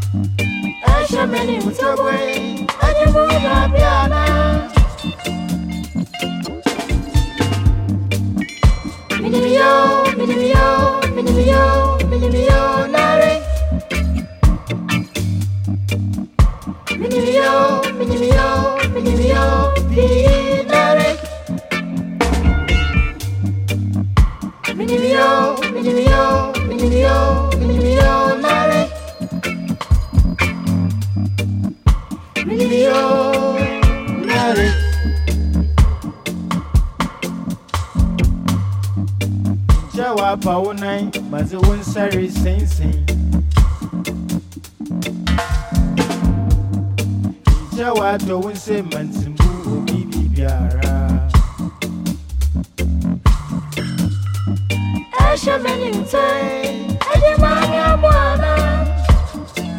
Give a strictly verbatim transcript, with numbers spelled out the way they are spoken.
Ashameni Mutogwe, Ajimuna Piana. Minimio, minimio, minimio, minimio, nare. Minimio, minimio, minimio, di nare. Minimio, minimio, minimio, minimio, nare. Minimio, nare. Jawa paunai, mazi unsari sing sing. Jawa to unse mansimbu obibi biara. Ashameni mtai, ajimanya mwana.